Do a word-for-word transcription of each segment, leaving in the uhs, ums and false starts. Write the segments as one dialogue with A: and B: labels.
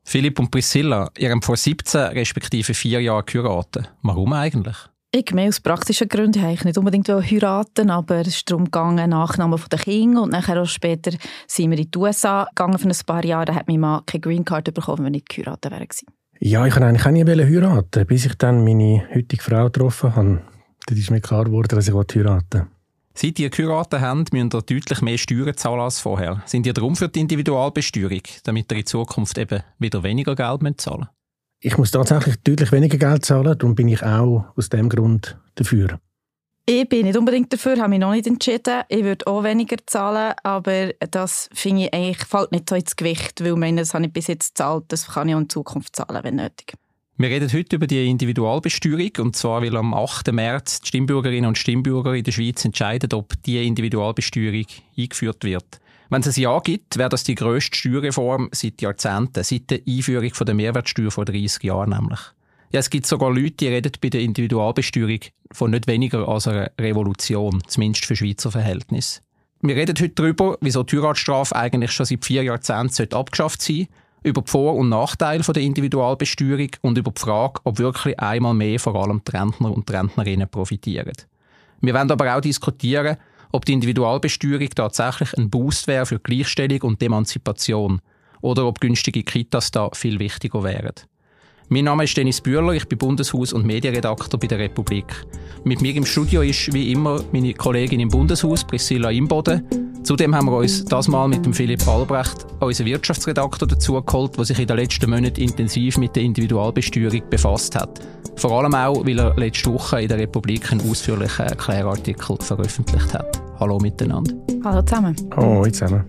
A: Philipp und Priscilla, ihr habt vor siebzehn respektive vier Jahren geheiratet. Warum eigentlich?
B: Ich mehr aus praktischen Gründen. Ich nicht unbedingt heiraten, aber es ist darum gegangen, Nachnamen der Kinder. Und nachher auch später sind wir in die U S A gegangen für ein paar Jahre. Da hat mein Mann keine Green Card bekommen, wenn wir nicht geheiratet wären.
C: Ja, ich wollte eigentlich auch nie heiraten, bis ich dann meine heutige Frau getroffen habe. Dann ist mir klar geworden, dass ich heiraten will.
A: Seit ihr geheiratet habt, müsst ihr deutlich mehr Steuern zahlen als vorher. Sind ihr darum für die Individualbesteuerung, damit ihr in Zukunft eben wieder weniger Geld zahlen müsst?
C: Ich muss tatsächlich deutlich weniger Geld zahlen, darum bin ich auch aus dem Grund dafür.
B: Ich bin nicht unbedingt dafür, habe mich noch nicht entschieden. Ich würde auch weniger zahlen, aber das finde ich eigentlich, fällt nicht so ins Gewicht, weil ich meine, das habe ich bis jetzt gezahlt, das kann ich auch in Zukunft zahlen, wenn nötig.
A: Wir reden heute über die Individualbesteuerung, und zwar, weil am achten März die Stimmbürgerinnen und Stimmbürger in der Schweiz entscheiden, ob diese Individualbesteuerung eingeführt wird. Wenn es ein Ja gibt, wäre das die grösste Steuerreform seit Jahrzehnten, seit der Einführung der Mehrwertsteuer vor dreißig Jahren nämlich. Ja, es gibt sogar Leute, die reden bei der Individualbesteuerung von nicht weniger als einer Revolution, zumindest für Schweizer Verhältnisse. Wir reden heute darüber, wieso die Heiratsstrafe eigentlich schon seit vier Jahrzehnten abgeschafft sein sollte, über die Vor- und Nachteile der Individualbesteuerung und über die Frage, ob wirklich einmal mehr vor allem die Rentner und die Rentnerinnen profitieren. Wir wollen aber auch diskutieren, ob die Individualbesteuerung tatsächlich ein Boost wäre für die Gleichstellung und die Emanzipation oder ob günstige Kitas da viel wichtiger wären. Mein Name ist Dennis Bühler, ich bin Bundeshaus- und Medienredakteur bei der Republik. Mit mir im Studio ist wie immer meine Kollegin im Bundeshaus, Priscilla Imboden. Zudem haben wir uns das Mal mit dem Philipp Albrecht, unseren Wirtschaftsredakteur, dazu geholt, der sich in den letzten Monaten intensiv mit der Individualbesteuerung befasst hat. Vor allem auch, weil er letzte Woche in der Republik einen ausführlichen Erklärartikel veröffentlicht hat. Hallo miteinander.
B: Hallo zusammen.
C: Hallo zusammen.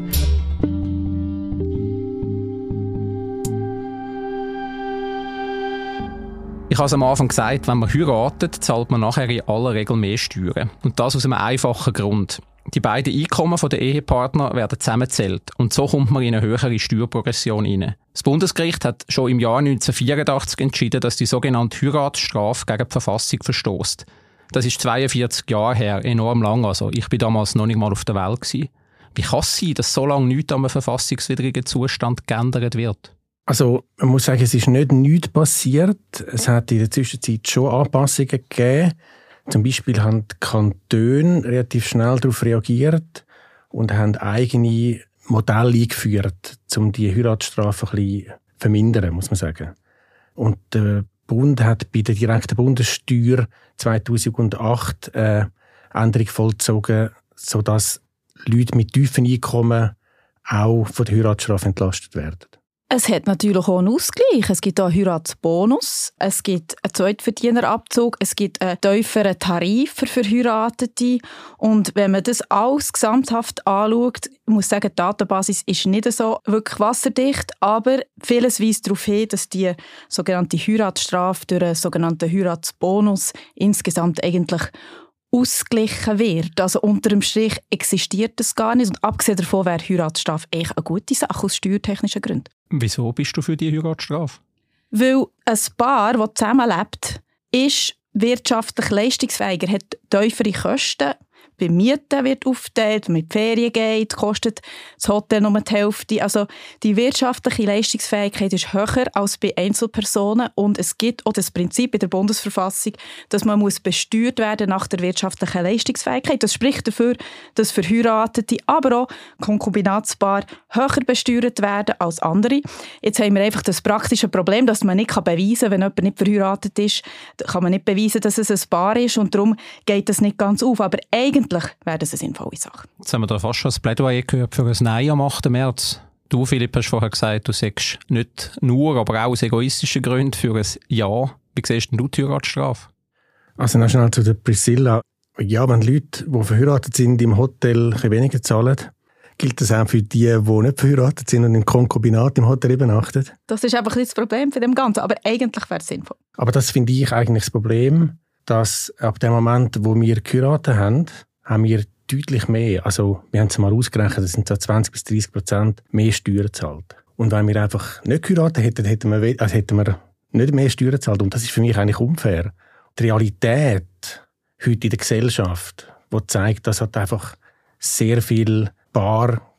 A: Ich habe es am Anfang gesagt, wenn man heiratet, zahlt man nachher in aller Regel mehr Steuern. Und das aus einem einfachen Grund. Die beiden Einkommen der Ehepartner werden zusammengezählt und so kommt man in eine höhere Steuerprogression rein. Das Bundesgericht hat schon im Jahr neunzehnhundertvierundachtzig entschieden, dass die sogenannte Heiratsstrafe gegen die Verfassung verstößt. Das ist zweiundvierzig Jahre her, enorm lang. Also ich bin damals noch nicht mal auf der Welt gewesen. Wie kann es sein, dass so lange nichts an einem verfassungswidrigen Zustand geändert wird?
C: Also man muss sagen, es ist nicht nichts passiert. Es hat in der Zwischenzeit schon Anpassungen gegeben. Zum Beispiel haben die Kantone relativ schnell darauf reagiert und haben eigene Modelle eingeführt, um die Heiratsstrafe ein bisschen zu vermindern, muss man sagen. Und der Bund hat bei der direkten Bundessteuer zweitausendacht eine Änderung vollzogen, sodass Leute mit tiefen Einkommen auch von der Heiratsstrafe entlastet werden.
B: Es hat natürlich auch einen Ausgleich. Es gibt auch einen Heiratsbonus, es gibt einen Zweitverdienerabzug, es gibt einen tieferen Tarif für Verheiratete. Und wenn man das alles gesamthaft anschaut, ich muss sagen, die Datenbasis ist nicht so wirklich wasserdicht, aber vieles weist darauf hin, dass die sogenannte Heiratsstrafe durch einen sogenannten Heiratsbonus insgesamt eigentlich ausgeglichen wird. Also unter dem Strich existiert das gar nicht. Und abgesehen davon wäre Heiratsstrafe echt eine gute Sache aus steuertechnischen Gründen.
A: Wieso bist du für die Heiratsstrafe?
B: Weil ein Paar, das zusammenlebt, ist wirtschaftlich leistungsfähiger, hat tiefere Kosten. Bei Mieten wird aufgeteilt, mit Ferien geht, kostet das Hotel nur die Hälfte. Also die wirtschaftliche Leistungsfähigkeit ist höher als bei Einzelpersonen und es gibt auch das Prinzip in der Bundesverfassung, dass man muss besteuert werden nach der wirtschaftlichen Leistungsfähigkeit. Das spricht dafür, dass Verheiratete, aber auch Konkubinatspaare höher besteuert werden als andere. Jetzt haben wir einfach das praktische Problem, dass man nicht beweisen kann, wenn jemand nicht verheiratet ist, kann man nicht beweisen, dass es ein Paar ist und darum geht das nicht ganz auf. Aber eigentlich wäre das eine sinnvolle Sache.
A: Jetzt haben wir da fast schon das Plädoyer gehört für ein Nein am achten März. Du, Philipp, hast vorher gesagt, du sagst nicht nur, aber auch aus egoistischen Gründen für ein Ja. Wie siehst denn du die Heiratsstrafe?
C: Also noch schnell zu der Priscilla. Ja, wenn Leute, die verheiratet sind, im Hotel ein bisschen weniger zahlen, gilt das auch für die, die nicht verheiratet sind und im Konkubinat im Hotel übernachten?
B: Das ist einfach das Problem für dem Ganzen, aber eigentlich wäre es sinnvoll.
C: Aber das finde ich eigentlich das Problem, dass ab dem Moment, wo wir geheiratet haben, haben wir deutlich mehr, also wir haben es mal ausgerechnet, das sind so zwanzig bis dreißig Prozent mehr Steuern gezahlt. Und wenn wir einfach nicht geheiratet hätten, hätten wir, also hätten wir nicht mehr Steuern gezahlt. Und das ist für mich eigentlich unfair. Die Realität heute in der Gesellschaft, die zeigt, dass halt einfach sehr viele Paare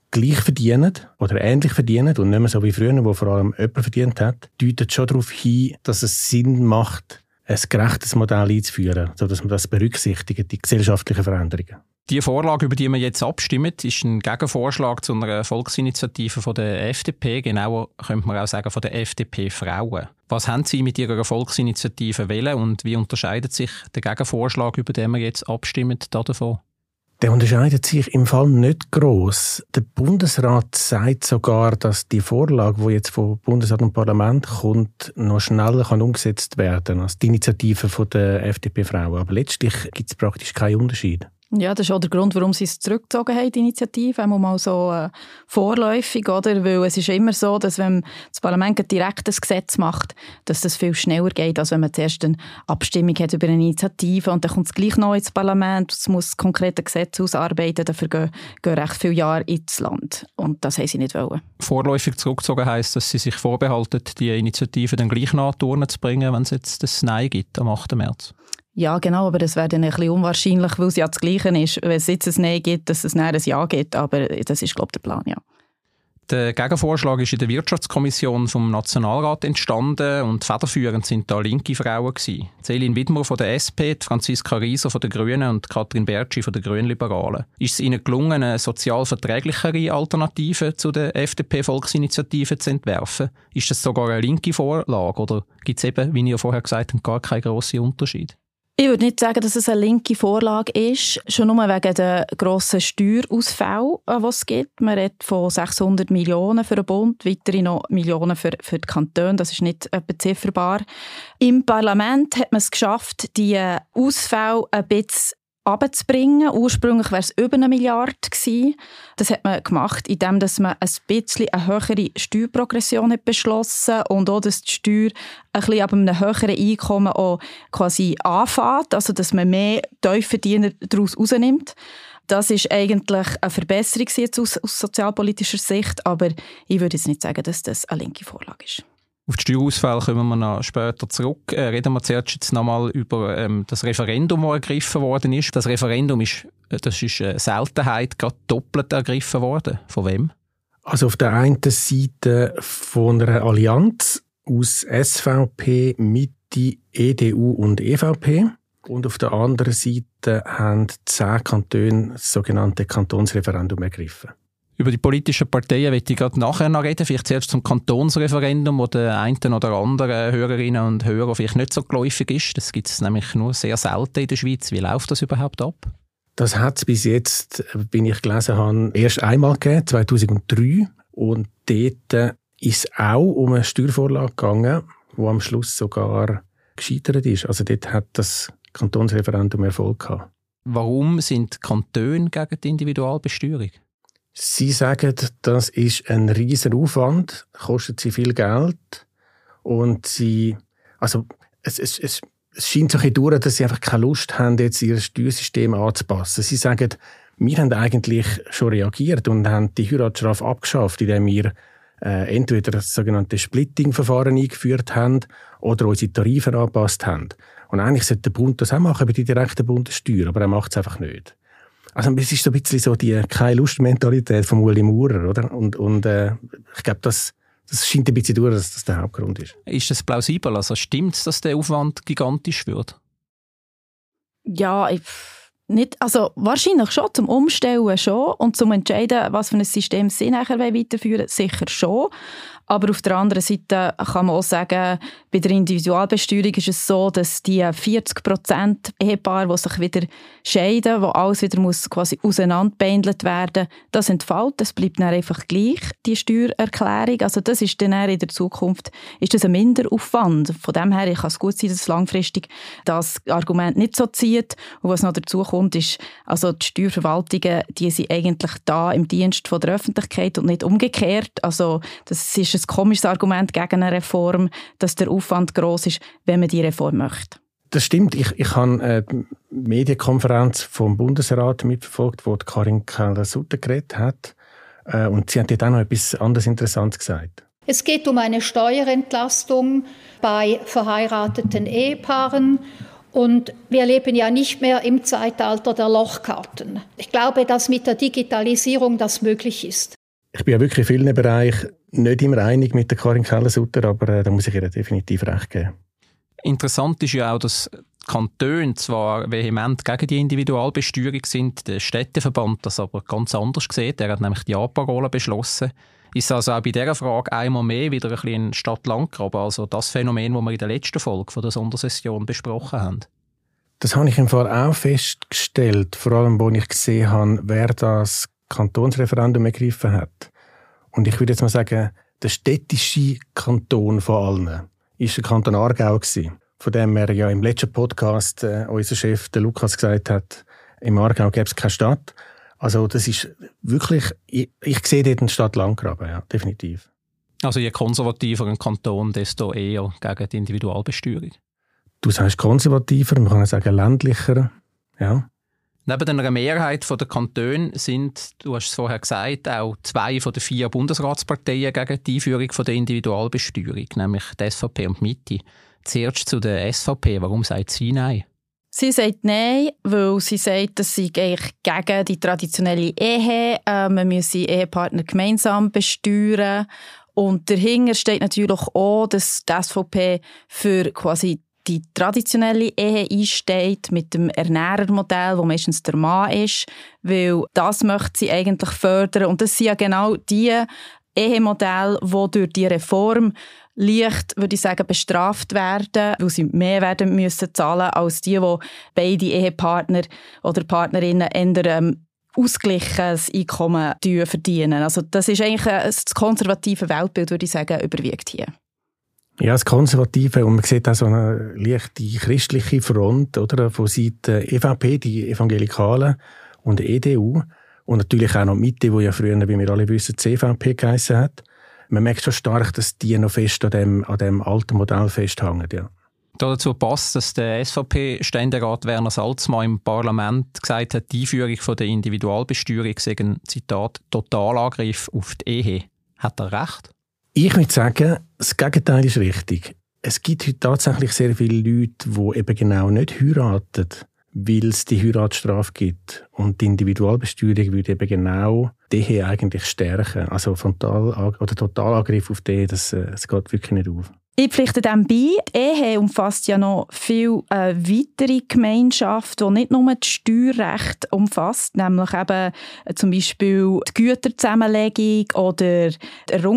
C: gleich verdienen oder ähnlich verdienen und nicht mehr so wie früher, wo vor allem jemand verdient hat, deutet schon darauf hin, dass es Sinn macht, ein gerechtes Modell einzuführen, sodass man das berücksichtigt, die gesellschaftlichen Veränderungen.
A: Die Vorlage, über die wir jetzt abstimmen, ist ein Gegenvorschlag zu einer Volksinitiative von der F D P, genauer könnte man auch sagen von der F D P-Frauen. Was haben Sie mit Ihrer Volksinitiative wählen und wie unterscheidet sich der Gegenvorschlag, über den wir jetzt abstimmen, davon?
C: Der unterscheidet sich im Fall nicht gross. Der Bundesrat sagt sogar, dass die Vorlage, die jetzt vom Bundesrat und Parlament kommt, noch schneller kann umgesetzt werden als die Initiative von der F D P-Frauen. Aber letztlich gibt es praktisch keinen Unterschied.
B: Ja, das ist auch der Grund, warum sie es zurückgezogen haben, die Initiative, einmal mal so äh, vorläufig, oder? Weil es ist immer so, dass wenn das Parlament direkt ein Gesetz macht, dass das viel schneller geht, als wenn man zuerst eine Abstimmung hat über eine Initiative und dann kommt es gleich noch ins Parlament, es muss konkrete Gesetze ausarbeiten, dafür gehen, gehen recht viele Jahre ins Land und das haben sie nicht wollen.
A: Vorläufig zurückgezogen heisst, dass sie sich vorbehalten, die Initiative dann gleich nach Turnen zu bringen, wenn es jetzt das Nein gibt am achten März.
B: Ja, genau, aber das wäre dann ein bisschen unwahrscheinlich, weil es ja das Gleiche ist, wenn es jetzt ein Nein gibt, dass es dann ein Ja gibt, aber das ist, glaube ich, der Plan, ja.
A: Der Gegenvorschlag ist in der Wirtschaftskommission vom Nationalrat entstanden und federführend sind da linke Frauen gewesen. Céline Widmer von der S P, Franziska Rieser von den Grünen und Katrin Bertschi von den Grünliberalen. Ist es ihnen gelungen, eine sozial verträglichere Alternative zu der F D P-Volksinitiative zu entwerfen? Ist das sogar eine linke Vorlage oder gibt es eben, wie ihr vorher gesagt habt, gar keinen grossen Unterschied?
B: Ich würde nicht sagen, dass es eine linke Vorlage ist, schon nur wegen der grossen Steuerausfälle, die es gibt. Man redet von sechshundert Millionen für den Bund, weitere noch Millionen für, für die Kantone, das ist nicht bezifferbar. Im Parlament hat man es geschafft, die Ausfälle ein bisschen runterzubringen. Ursprünglich wäre es über eine Milliarde gewesen. Das hat man gemacht, indem man ein bisschen eine höhere Steuerprogression hat beschlossen und auch, dass die Steuer ein bisschen ab einem höheren Einkommen auch quasi anfängt, also dass man mehr Tiefverdiener daraus rausnimmt. Das ist eigentlich eine Verbesserung jetzt aus, aus sozialpolitischer Sicht, aber ich würde jetzt nicht sagen, dass das eine linke Vorlage ist.
A: Auf die Steuerausfälle kommen wir noch später zurück. Äh, reden wir zuerst jetzt nochmal über ähm, das Referendum, das ergriffen worden ist. Das Referendum ist, das ist eine Seltenheit, gerade doppelt ergriffen worden. Von wem?
C: Also auf der einen Seite von einer Allianz aus S V P, Mitte, E D U und E V P. Und auf der anderen Seite haben zehn Kantone das sogenannte Kantonsreferendum ergriffen.
A: Über die politischen Parteien möchte ich gerade nachher noch reden. Vielleicht zuerst zum Kantonsreferendum, wo der einen oder anderen Hörerinnen und Hörer vielleicht nicht so geläufig ist. Das gibt es nämlich nur sehr selten in der Schweiz. Wie läuft das überhaupt ab? Das hat es bis jetzt, wie ich gelesen habe, erst einmal gegeben, zweitausenddrei. Und dort ist es auch um eine Steuervorlage gegangen, die am Schluss sogar gescheitert ist. Also dort hat das Kantonsreferendum Erfolg gehabt. Warum sind Kantone gegen die Individualbesteuerung? Sie sagen, das ist ein riesiger Aufwand, kostet sie viel Geld und sie, also es, es, es, es scheint so ein bisschen durch, dass sie einfach keine Lust haben, jetzt ihr Steuersystem anzupassen. Sie sagen, wir haben eigentlich schon reagiert und haben die Heiratsstrafe abgeschafft, indem wir äh, entweder das sogenannte Splitting-Verfahren eingeführt haben oder unsere Tarife angepasst haben. Und eigentlich sollte der Bund das auch machen bei der direkten Bundessteuer, aber er macht es einfach nicht. Also es ist so ein bisschen so die Keine-Lust-Mentalität von Ueli Maurer, oder? Und, und äh, ich glaube, das, das scheint ein bisschen durch, dass das der Hauptgrund ist. Ist das plausibel? Also stimmt es, dass der Aufwand gigantisch wird?
B: Ja, ich, nicht, also wahrscheinlich schon, zum Umstellen schon und zum Entscheiden, was für ein System sie nachher weiterführen wollen, sicher schon. Aber auf der anderen Seite kann man auch sagen, bei der Individualbesteuerung ist es so, dass die vierzig Prozent Ehepaare, die sich wieder scheiden, wo alles wieder muss quasi auseinanderbeindelt werden, das entfällt. Das bleibt dann einfach gleich, die Steuererklärung. Also das ist dann in der Zukunft ist das ein Minderaufwand. Von dem her kann es gut sein, dass langfristig das Argument nicht so zieht. Und was noch dazu kommt, ist, also die Steuerverwaltungen, die sind eigentlich da im Dienst von der Öffentlichkeit und nicht umgekehrt. Also das ist ein komisches Argument gegen eine Reform, dass der Aufwand gross ist, wenn man die Reform möchte.
C: Das stimmt. Ich, ich habe äh, die Medienkonferenz vom Bundesrat mitverfolgt, wo Karin Keller-Sutter geredet hat. Äh, und sie hat dort auch noch etwas anderes Interessantes gesagt.
D: Es geht um eine Steuerentlastung bei verheirateten Ehepaaren. Und wir leben ja nicht mehr im Zeitalter der Lochkarten. Ich glaube, dass mit der Digitalisierung das möglich ist.
C: Ich bin ja wirklich in vielen Bereichen nicht immer einig mit der Karin Keller-Sutter, aber äh, da muss ich ihr definitiv recht geben.
A: Interessant ist ja auch, dass die Kantone zwar vehement gegen die Individualbesteuerung sind, der Städteverband das aber ganz anders sieht. Er hat nämlich die Ja-Parole beschlossen. Ist also auch bei dieser Frage einmal mehr wieder ein bisschen ein Stadt-Land-Graben, also das Phänomen, das wir in der letzten Folge von der Sondersession besprochen haben?
C: Das habe ich im Fall auch festgestellt, vor allem, als ich gesehen habe, wer das Kantonsreferendum ergriffen hat. Und ich würde jetzt mal sagen, der städtische Kanton von allen war der Kanton Aargau gewesen. Von dem er ja im letzten Podcast äh, unser Chef, der Lukas, gesagt hat, im Aargau gäbe es keine Stadt. Also das ist wirklich, ich, ich sehe dort einen Stadt-Land-Graben, ja, definitiv.
A: Also je konservativer ein Kanton, desto eher gegen die Individualbesteuerung.
C: Du sagst konservativer, man kann sagen ländlicher, ja.
A: Neben einer Mehrheit der Kantone sind, du hast es vorher gesagt, auch zwei von den vier Bundesratsparteien gegen die Einführung der Individualbesteuerung, nämlich die S V P und die Mitte. Zuerst zu der S V P. Warum sagt sie Nein?
B: Sie sagt Nein, weil sie sagt, dass sie eigentlich gegen die traditionelle Ehe, äh, man müsse Ehepartner gemeinsam besteuern. Und dahinter steht natürlich auch, dass die S V P für quasi die traditionelle Ehe einsteht mit dem Ernährermodell, wo meistens der Mann ist, weil das möchte sie eigentlich fördern. Und das sind ja genau die Ehemodelle, die durch die Reform leicht, würde ich sagen, bestraft werden, weil sie mehr werden müssen zahlen als die, die beide Ehepartner oder Partnerinnen eher ähm, ausgleiches Einkommen verdienen. Also das ist eigentlich ein, das konservative Weltbild, würde ich sagen, überwiegt hier.
C: Ja, das Konservative, und man sieht auch so eine leichte christliche Front, oder, von Seiten E V P, die Evangelikalen, und E D U, und natürlich auch noch die Mitte, die ja früher, wie wir alle wissen, C V P geheissen hat. Man merkt schon stark, dass die noch fest an dem, an dem alten Modell festhängen, ja.
A: Dazu passt, dass der S V P-Ständerat Werner Salzmann im Parlament gesagt hat, die Einführung von der Individualbesteuerung sei ein, Zitat, Totalangriff auf die Ehe. Hat er recht?
C: Ich würde sagen, das Gegenteil ist richtig. Es gibt heute tatsächlich sehr viele Leute, die eben genau nicht heiraten, weil es die Heiratsstrafe gibt. Und die Individualbesteuerung würde eben genau die Ehe eigentlich stärken. Also Frontal- oder Totalangriff auf die Ehe, das, das geht wirklich nicht auf.
B: Ich pflichte dem bei. Die Ehe umfasst ja noch viel äh, weitere Gemeinschaft, die nicht nur das Steuerrecht umfasst, nämlich eben äh, zum Beispiel die Güterzusammenlegung oder die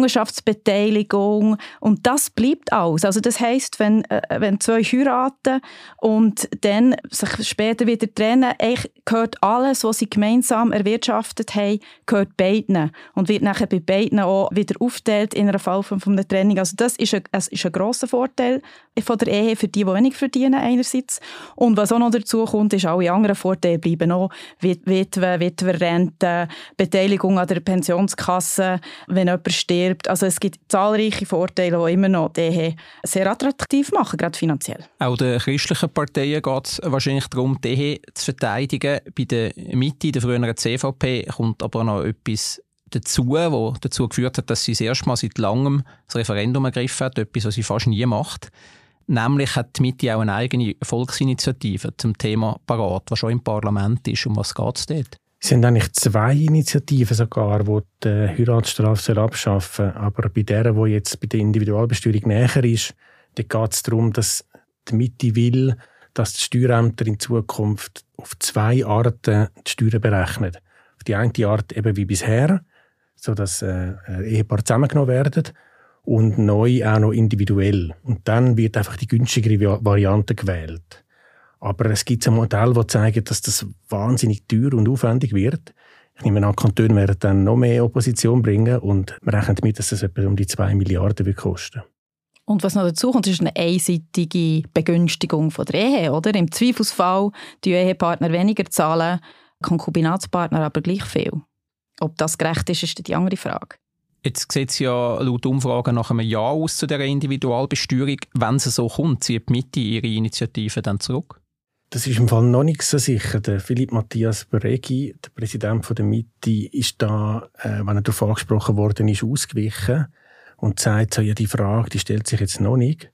B: Errungenschaftsbeteiligung. Und das bleibt alles. Also das heisst, wenn, äh, wenn zwei heiraten und dann sich später wieder trennen, eigentlich gehört alles, was sie gemeinsam erwirtschaftet haben, gehört beiden und wird nachher bei beiden auch wieder aufgeteilt in einer Fall von einer Trennung. Also das ist ein, es ist ein grosser Vorteil von der Ehe für die, die wenig verdienen einerseits. Und was auch noch dazu kommt, ist, alle anderen Vorteile bleiben auch. Witwe, Witwerrente, Beteiligung an der Pensionskasse, wenn jemand stirbt. Also es gibt zahlreiche Vorteile, die immer noch die Ehe sehr attraktiv machen, gerade finanziell. Auch
A: den christlichen Parteien geht es wahrscheinlich darum, die Ehe zu verteidigen. Bei der Mitte, der früheren C V P, kommt aber noch etwas dazu, wo dazu geführt hat, dass sie das erste Mal seit langem das Referendum ergriffen hat, etwas, was sie fast nie macht. Nämlich hat die Mitte auch eine eigene Volksinitiative zum Thema parat, was schon im Parlament ist. Um was geht es dort?
C: Es sind eigentlich zwei Initiativen sogar, die die Heiratsstrafe abschaffen sollen. Aber bei der, die jetzt bei der Individualbesteuerung näher ist, da geht es darum, dass die Mitte will, dass die Steuerämter in Zukunft auf zwei Arten die Steuern berechnen. Auf die eine Art eben wie bisher, sodass äh, Ehepaare zusammengenommen werden, und neu auch noch individuell. Und dann wird einfach die günstigere Variante gewählt. Aber es gibt ein Modell, das zeigt, dass das wahnsinnig teuer und aufwendig wird. Ich nehme an, die Kantone werden dann noch mehr Opposition bringen, und wir rechnen damit, dass das etwa um die zwei Milliarden wird kosten.
B: Und was noch dazu kommt, ist eine einseitige Begünstigung von der Ehe. Oder? Im Zweifelsfall die Ehepartner weniger zahlen, Konkubinatspartner aber gleich viel. Ob das gerecht ist, ist die andere Frage.
A: Jetzt sieht es ja laut Umfragen nach einem Jahr aus zu dieser Individualbesteuerung. Wenn es so kommt, zieht die Mitte ihre Initiative dann zurück?
C: Das ist im Fall noch nicht so sicher. Der Philipp Matthias Beregi, der Präsident der Mitte, ist da, äh, wenn er darauf angesprochen worden ist, ausgewichen und sagt so, ja, die Frage, die stellt sich jetzt noch nicht.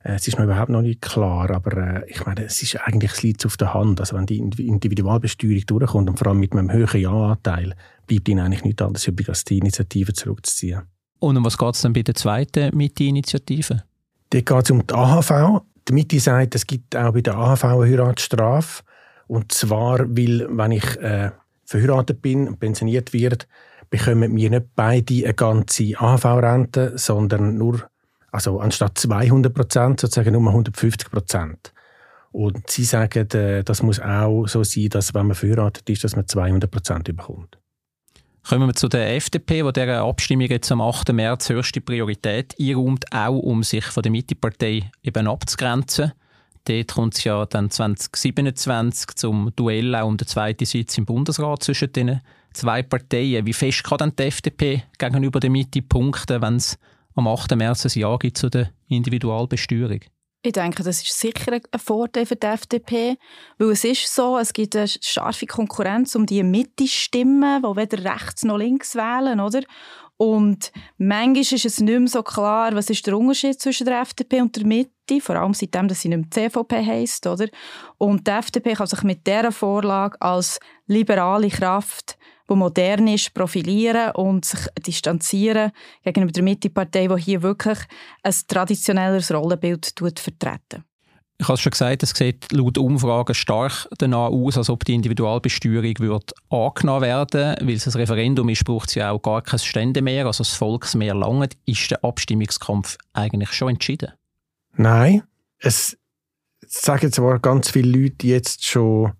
C: Es ist noch überhaupt noch nicht klar, aber äh, ich meine, es ist eigentlich, es liegt auf der Hand. Also wenn die Individualbesteuerung durchkommt und vor allem mit einem höheren Ja-Anteil, bleibt ihnen eigentlich nichts anderes übrig, als die Initiative zurückzuziehen.
A: Und um was geht es dann bei der zweiten Mitte-Initiative?
C: Dort geht es um die A H V. Die Mitte sagt, es gibt auch bei der A H V eine Heiratsstrafe. Und zwar, weil, wenn ich äh, verheiratet bin und pensioniert werde, bekommen wir nicht beide eine ganze A H V-Rente, sondern nur, also anstatt zweihundert Prozent, sozusagen nur hundertfünfzig Prozent. Und sie sagen, äh, das muss auch so sein, dass wenn man verheiratet ist, dass man zweihundert Prozent bekommt.
A: Kommen wir zu der F D P, die dieser Abstimmung jetzt am achten März höchste Priorität einräumt, auch um sich von der Mitte-Partei eben abzugrenzen. Dort kommt es ja dann zwanzig siebenundzwanzig zum Duell auch um den zweiten Sitz im Bundesrat zwischen den zwei Parteien. Wie fest kann dann die F D P gegenüber der Mitte punkten, wenn es am achten März ein Ja gibt zu der Individualbesteuerung?
B: Ich denke, das ist sicher ein Vorteil für die F D P, weil es ist so, es gibt eine scharfe Konkurrenz um die Mitte-Stimmen, die weder rechts noch links wählen, oder? Und manchmal ist es nicht mehr so klar, was ist der Unterschied zwischen der F D P und der Mitte, vor allem seitdem, dass sie nicht mehr C V P heisst, oder? Und die F D P kann sich mit dieser Vorlage als liberale Kraft, die modern ist, profilieren und sich distanzieren gegenüber der Mitte-Partei, die hier wirklich ein traditionelleres Rollenbild vertreten.
A: Ich habe es schon gesagt, es sieht laut Umfragen stark danach aus, als ob die Individualbesteuerung wird angenommen werden. Weil es ein Referendum ist, braucht es ja auch gar kein Stände mehr, also das Volksmehr langt. Ist der Abstimmungskampf eigentlich schon entschieden?
C: Nein, es sagen zwar ganz viele Leute jetzt schon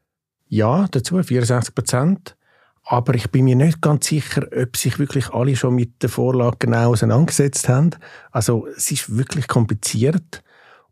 C: Ja dazu, vierundsechzig Prozent. Aber ich bin mir nicht ganz sicher, ob sich wirklich alle schon mit der Vorlage genau auseinandergesetzt haben. Also es ist wirklich kompliziert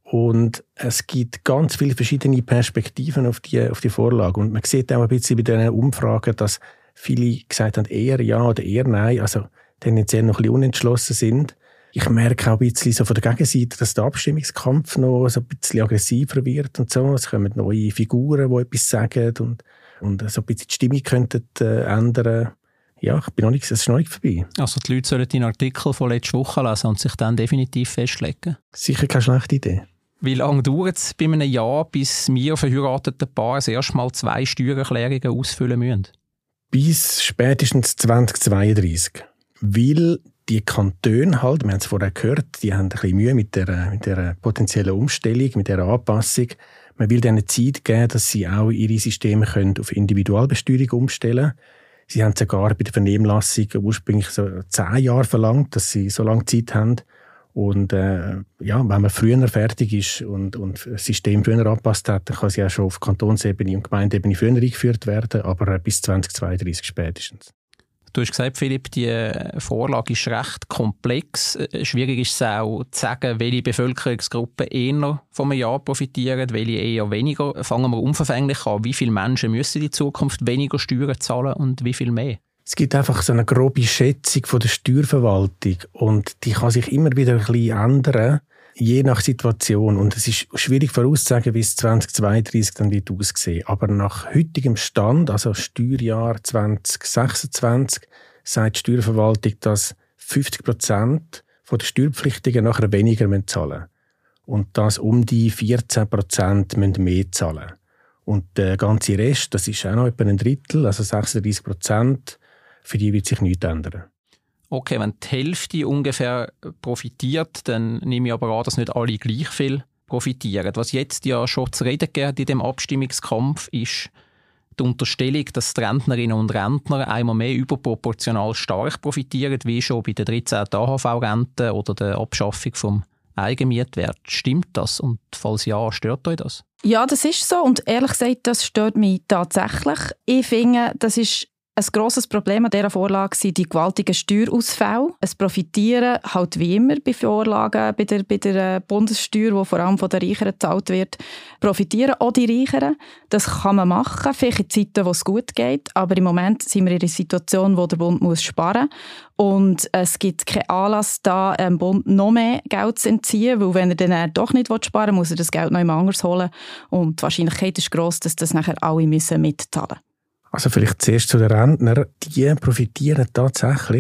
C: und es gibt ganz viele verschiedene Perspektiven auf die, auf die Vorlage. Und man sieht auch ein bisschen bei diesen Umfragen, dass viele gesagt haben, eher ja oder eher nein, also tendenziell noch ein bisschen unentschlossen sind. Ich merke auch ein bisschen so von der Gegenseite, dass der Abstimmungskampf noch so ein bisschen aggressiver wird und so. Es kommen neue Figuren, die etwas sagen und und so ein bisschen die Stimmung könnten äh, ändern. Ja, ich bin noch nicht, es ist noch nicht vorbei.
A: Also die Leute sollen den Artikel von letzter Woche lesen und sich dann definitiv festlegen?
C: Sicher keine schlechte Idee.
A: Wie lange dauert es bei einem Jahr, bis wir verheirateten Paar das erste Mal zwei Steuererklärungen ausfüllen müssen?
C: Bis spätestens zwanzig zweiunddreißig. Weil die Kantone halt, wir haben es vorher gehört, die haben ein bisschen Mühe mit der, mit der potenziellen Umstellung, mit der Anpassung. Man will ihnen Zeit geben, dass sie auch ihre Systeme können auf Individualbesteuerung umstellen können. Sie haben sogar bei der Vernehmlassung ursprünglich so zehn Jahre verlangt, dass sie so lange Zeit haben. Und äh, ja, wenn man früher fertig ist und, und das System früher angepasst hat, dann kann sie auch schon auf Kantonsebene und Gemeindeebene früher eingeführt werden, aber bis zwanzig zweiunddreißig spätestens.
A: Du hast gesagt, Philipp, die Vorlage ist recht komplex. Schwierig ist es auch zu sagen, welche Bevölkerungsgruppen eher vom Jahr profitieren, welche eher weniger. Fangen wir unverfänglich an. Wie viele Menschen müssen in Zukunft weniger Steuern zahlen und wie viel mehr?
C: Es gibt einfach so eine grobe Schätzung von der Steuerverwaltung und die kann sich immer wieder ein bisschen ändern, je nach Situation. Und es ist schwierig vorauszusagen, wie es zwanzig zweiunddreißig dann wird aussehen. Aber nach heutigem Stand, also Steuerjahr zwanzig sechsundzwanzig, sagt die Steuerverwaltung, dass fünfzig Prozent der Steuerpflichtigen nachher weniger zahlen müssen. Und dass um die vierzehn Prozent mehr zahlen müssen. Und der ganze Rest, das ist auch noch etwa ein Drittel, also sechsunddreißig Prozent, für die wird sich nichts ändern.
A: Okay, wenn die Hälfte ungefähr profitiert, dann nehme ich aber an, dass nicht alle gleich viel profitieren. Was jetzt ja schon zu reden gibt in dem Abstimmungskampf, ist die Unterstellung, dass die Rentnerinnen und Rentner einmal mehr überproportional stark profitieren, wie schon bei der dreizehnten A H V-Rente oder der Abschaffung vom Eigenmietwert. Stimmt das? Und falls ja, stört euch das?
B: Ja, das ist so. Und ehrlich gesagt, das stört mich tatsächlich. Ich finde, das ist ein grosses Problem an dieser Vorlage sind die gewaltigen Steuerausfälle. Es profitieren halt wie immer bei Vorlagen, bei der, bei der Bundessteuer, die vor allem von den Reicheren gezahlt wird, profitieren auch die Reicheren. Das kann man machen, vielleicht in Zeiten, wo es gut geht. Aber im Moment sind wir in einer Situation, wo der Bund muss sparen muss. Und es gibt keinen Anlass, da dem Bund noch mehr Geld zu entziehen, weil wenn er dann doch nicht sparen will, muss er das Geld noch jemand anderes holen. Und die Wahrscheinlichkeit ist gross, dass das nachher alle müssen mitzahlen müssen.
C: Also vielleicht zuerst zu den Rentnern. Die profitieren tatsächlich.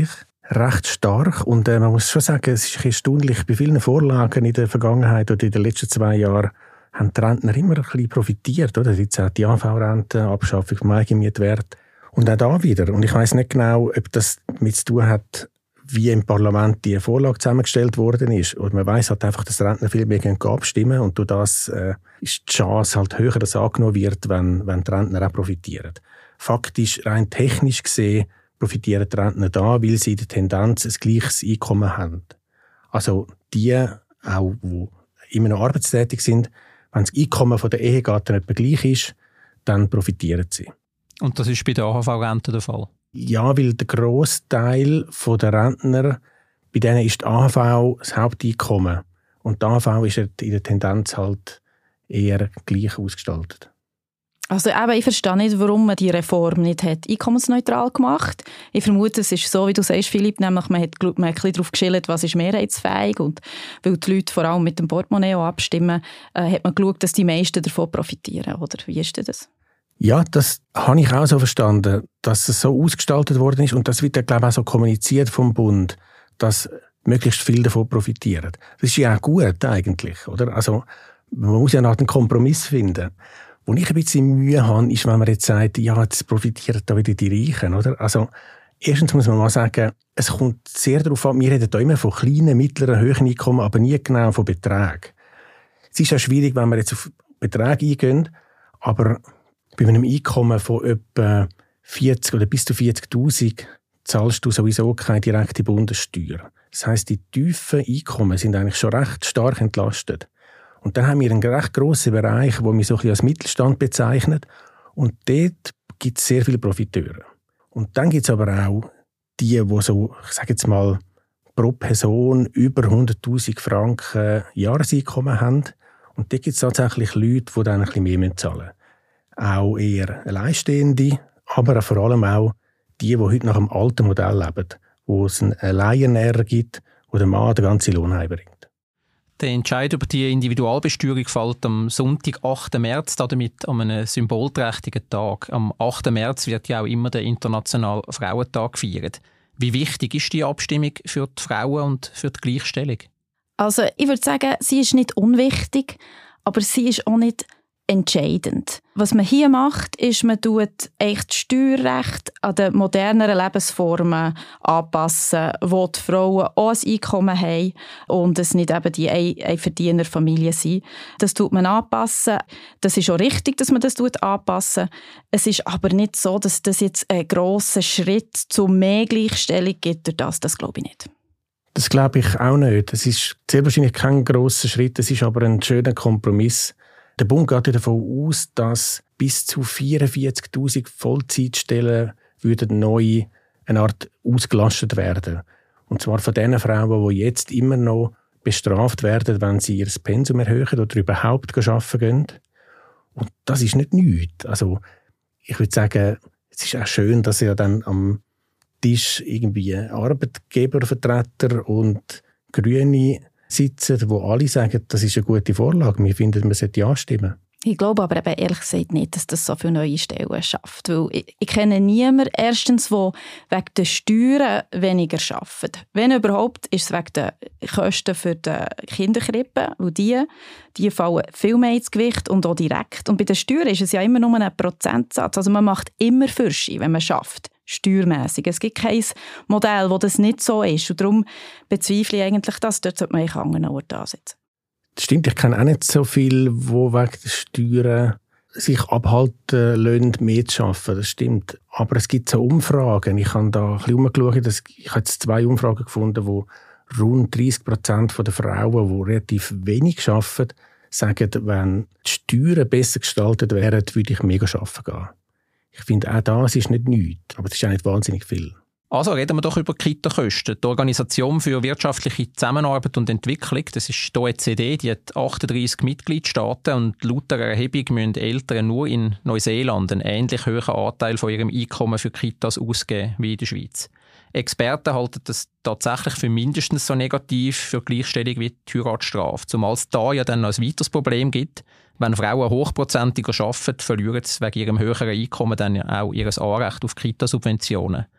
C: recht stark. Und äh, man muss schon sagen, es ist erstaunlich, bei vielen Vorlagen in der Vergangenheit oder in den letzten zwei Jahren haben die Rentner immer ein bisschen profitiert. Oder? Die zehnte A V-Rente, Abschaffung vom Eigenmietwert. Und auch da wieder. Und ich weiss nicht genau, ob das damit zu tun hat, wie im Parlament die Vorlage zusammengestellt worden ist. Oder man weiss halt einfach, dass die Rentner viel mehr abstimmen und durch das äh, ist die Chance halt höher, dass angenommen wird, wenn, wenn die Rentner auch profitieren. Faktisch, rein technisch gesehen, profitieren die Rentner da, weil sie in der Tendenz ein gleiches Einkommen haben. Also die, auch die immer noch arbeitstätig sind, wenn das Einkommen der Ehegatten etwa gleich ist, dann profitieren sie.
A: Und das ist bei der A H V-Rente der Fall?
C: Ja, weil der grosse Teil der Rentner, bei denen ist die A H V das Haupteinkommen. Und die A H V ist in der Tendenz halt eher gleich ausgestaltet.
B: Also eben, ich verstehe nicht, warum man die Reform nicht hat einkommensneutral gemacht. Ich vermute, es ist so, wie du sagst, Philipp, nämlich man hat, man hat ein bisschen darauf geschildert, was ist mehrheitsfähig. Und weil die Leute vor allem mit dem Portemonnaie abstimmen, äh, hat man geschaut, dass die meisten davon profitieren. Oder wie ist das?
C: Ja, das habe ich auch so verstanden, dass es so ausgestaltet worden ist und das wird, glaube ich, auch so kommuniziert vom Bund, dass möglichst viele davon profitieren. Das ist ja auch gut eigentlich, oder? Also man muss ja noch einen Kompromiss finden. Wo ich ein bisschen Mühe habe, ist, wenn man jetzt sagt, ja, jetzt profitieren da wieder die Reichen, oder? Also erstens muss man mal sagen, es kommt sehr darauf an, wir reden da immer von kleinen, mittleren, hohen Einkommen, aber nie genau von Beträgen. Es ist ja schwierig, wenn wir jetzt auf Beträge eingehen, aber bei einem Einkommen von etwa vierzig oder bis zu vierzigtausend zahlst du sowieso keine direkte Bundessteuer. Das heisst, die tiefen Einkommen sind eigentlich schon recht stark entlastet. Und dann haben wir einen recht grossen Bereich, den wir so ein bisschen als Mittelstand bezeichnen. Und dort gibt es sehr viele Profiteure. Und dann gibt es aber auch die, die so, ich sage jetzt mal, pro Person über hunderttausend Franken Jahreseinkommen haben. Und dort gibt es tatsächlich Leute, die dann ein bisschen mehr zahlen müssen. Auch eher Alleinstehende, aber vor allem auch die, die heute nach dem alten Modell leben, wo es einen Alleinernährer gibt, wo der Mann den ganzen Lohn heimbringt.
A: Der Entscheid über die Individualbesteuerung fällt am Sonntag, achten März, damit an einem symbolträchtigen Tag. Am achten März wird ja auch immer der Internationale Frauentag gefeiert. Wie wichtig ist die Abstimmung für die Frauen und für die Gleichstellung?
B: Also ich würde sagen, sie ist nicht unwichtig, aber sie ist auch nicht entscheidend. Was man hier macht, ist, man tut echt das Steuerrecht an den moderneren Lebensformen anpassen, wo die Frauen auch ein Einkommen haben und es nicht eben die Einverdienerfamilien sind. Das tut man anpassen. Das ist auch richtig, dass man das anpassen. Es ist aber nicht so, dass das jetzt einen grossen Schritt zu mehr Gleichstellung gibt. Durch das, das glaube ich nicht.
C: Das glaube ich auch nicht. Es ist sehr wahrscheinlich kein grosser Schritt, es ist aber ein schöner Kompromiss. Der Bund geht davon aus, dass bis zu vierundvierzigtausend Vollzeitstellen würden neu eine Art ausgelastet werden. Und zwar von den Frauen, die jetzt immer noch bestraft werden, wenn sie ihr Pensum erhöhen oder überhaupt arbeiten gehen. Und das ist nicht nichts. Also ich würde sagen, es ist auch schön, dass ja dann am Tisch irgendwie Arbeitgebervertreter und Grüne sitzen, wo alle sagen, das ist eine gute Vorlage, wir finden, man sollte ja stimmen.
B: Ich glaube aber eben ehrlich gesagt nicht, dass das so viele neue Stellen schafft. Weil ich, ich kenne niemanden, erstens, der wegen der Steuern weniger arbeitet. Wenn überhaupt, ist es wegen der Kosten für die Kinderkrippen. Weil die, die fallen viel mehr ins Gewicht und auch direkt. Und bei den Steuern ist es ja immer nur ein Prozentsatz. Also man macht immer Fürsche, wenn man schafft. Steuermässig. Es gibt kein Modell, wo das nicht so ist. Und darum bezweifle ich eigentlich das. Dort sollte man eigentlich an anderen Orten ansetzen.
C: Das stimmt, ich kenne auch nicht so viele, die wegen der Steuern sich abhalten lassen, mehr zu arbeiten. Das stimmt. Aber es gibt so Umfragen. Ich habe da ein bisschen umgeschaut. Ich habe jetzt zwei Umfragen gefunden, wo rund dreißig Prozent der Frauen, die relativ wenig arbeiten, sagen, wenn die Steuern besser gestaltet wären, würde ich mega arbeiten gehen. Ich finde, auch das ist nicht nichts, aber es ist auch nicht wahnsinnig viel.
A: Also reden wir doch über Kita-Kosten. Die Organisation für wirtschaftliche Zusammenarbeit und Entwicklung, das ist die O E C D, die hat achtunddreissig Mitgliedstaaten und laut der Erhebung müssen Eltern nur in Neuseeland einen ähnlich hohen Anteil von ihrem Einkommen für Kitas ausgeben wie in der Schweiz. Experten halten das tatsächlich für mindestens so negativ für die Gleichstellung wie die Heiratsstrafe, zumal es da ja dann noch ein weiteres Problem gibt. Wenn Frauen hochprozentiger arbeiten, verlieren sie wegen ihrem höheren Einkommen dann auch ihr Anrecht auf Kitasubventionen.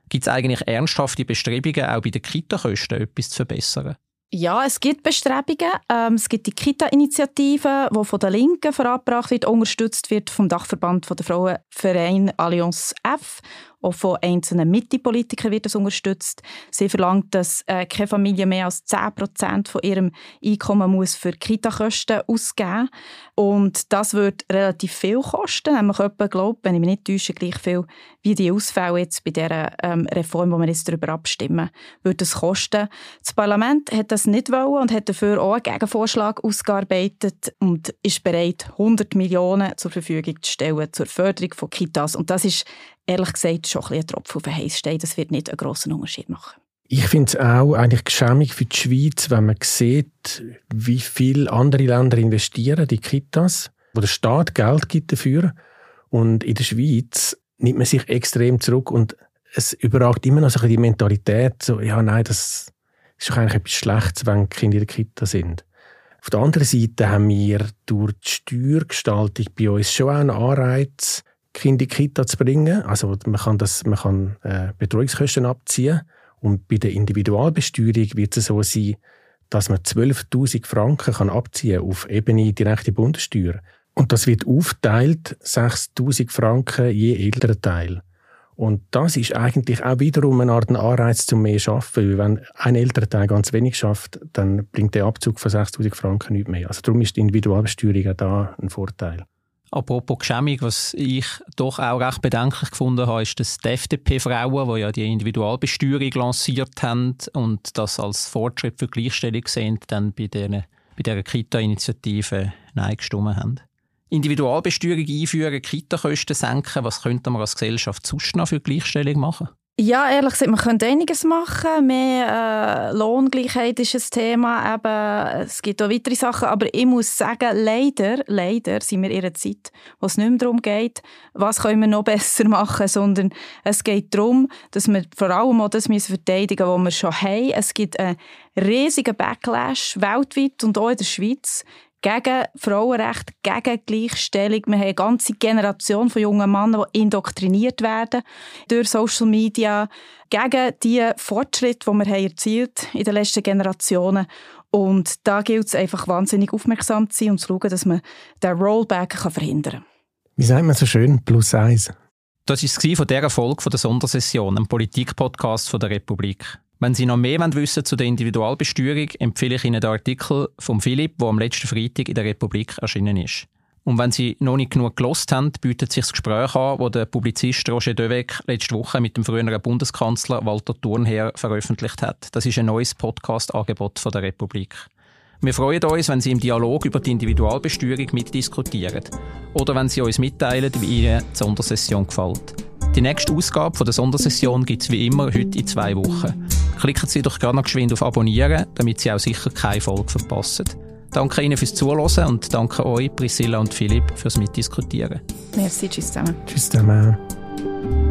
A: Gibt es eigentlich ernsthafte Bestrebungen, auch bei den Kita-Kosten etwas zu verbessern?
B: Ja, es gibt Bestrebungen. Ähm, es gibt die Kita-Initiative, die von der Linken vorangebracht wird, unterstützt wird vom Dachverband der Frauenverein Allianz F. Auch von einzelnen Mitte-Politikern wird das unterstützt. Sie verlangt, dass äh, keine Familie mehr als zehn Prozent von ihrem Einkommen muss für Kita-Kosten ausgeben muss. Und das wird relativ viel kosten. Nämlich etwa, glaube, wenn ich mich nicht täusche, gleich viel wie die Ausfälle jetzt bei dieser ähm, Reform, wo wir jetzt darüber abstimmen, wird es kosten. Das Parlament hat das nicht wollen und hat dafür auch einen Gegenvorschlag ausgearbeitet und ist bereit, hundert Millionen zur Verfügung zu stellen zur Förderung von Kitas. Und das ist ehrlich gesagt schon ein, ein Tropfen auf den heissen Stein. Das wird nicht einen grossen Unterschied machen.
C: Ich finde es auch eigentlich geschämig für die Schweiz, wenn man sieht, wie viele andere Länder investieren in die Kitas, wo der Staat Geld gibt dafür. Und in der Schweiz nimmt man sich extrem zurück und es überragt immer noch so ein bisschen die Mentalität, so, ja, nein, das ist doch eigentlich etwas Schlechtes, wenn die Kinder in der Kita sind. Auf der anderen Seite haben wir durch die Steuergestaltung bei uns schon auch einen Anreiz, Kinder in die Kita zu bringen. Also man kann, das, man kann äh, Betreuungskosten abziehen. Und bei der Individualbesteuerung wird es so sein, dass man zwölftausend Franken kann abziehen kann auf Ebene direkte Bundessteuer. Und das wird aufteilt, sechstausend Franken je Elternteil. Und das ist eigentlich auch wiederum eine Art Anreiz zum mehr zu arbeiten. Weil wenn ein Elternteil ganz wenig schafft, dann bringt der Abzug von sechstausend Franken nichts mehr. Also darum ist die Individualbesteuerung auch da ein Vorteil.
A: Apropos Geschämig, was ich doch auch recht bedenklich gefunden habe, ist, dass die F D P-Frauen, die ja die Individualbesteuerung lanciert haben und das als Fortschritt für Gleichstellung sehen, dann bei dieser, bei dieser Kita-Initiative Nein gestimmt haben. Individualbesteuerung einführen, Kita-Kosten senken, was könnte man als Gesellschaft sonst noch für Gleichstellung machen?
B: Ja, ehrlich gesagt, man könnte einiges machen. Mehr äh, Lohngleichheit ist ein Thema. Eben, es gibt auch weitere Sachen. Aber ich muss sagen, leider, leider sind wir in einer Zeit, wo es nicht mehr darum geht, was können wir noch besser machen, sondern es geht darum, dass wir vor allem auch das verteidigen müssen, was wir schon haben. Es gibt einen riesigen Backlash weltweit und auch in der Schweiz gegen Frauenrechte, gegen Gleichstellung. Wir haben eine ganze Generation von jungen Männern, die indoktriniert werden durch Social Media, gegen die Fortschritte, die wir haben erzielt in den letzten Generationen. Und da gilt es einfach wahnsinnig aufmerksam zu sein und zu schauen, dass man den Rollback verhindern kann.
C: Wie sagt man so schön? Plus eins.
A: Das war es von dieser Folge der Sondersession, einem Politik-Podcast der Republik. Wenn Sie noch mehr wissen zu der Individualbesteuerung, empfehle ich Ihnen den Artikel von Philipp, der am letzten Freitag in der Republik erschienen ist. Und wenn Sie noch nicht genug gehört haben, bietet sich das Gespräch an, das der Publizist Roger Döweg letzte Woche mit dem früheren Bundeskanzler Walter Thurnherr veröffentlicht hat. Das ist ein neues Podcast-Angebot der Republik. Wir freuen uns, wenn Sie im Dialog über die Individualbesteuerung mitdiskutieren oder wenn Sie uns mitteilen, wie Ihnen die Sondersession gefällt. Die nächste Ausgabe von der Sondersession gibt es wie immer heute in zwei Wochen. Klicken Sie doch gerne noch geschwind auf Abonnieren, damit Sie auch sicher keine Folge verpassen. Danke Ihnen fürs Zuhören und danke euch, Priscilla und Philipp, fürs Mitdiskutieren.
B: Merci, tschüss zusammen.
C: Tschüss zusammen.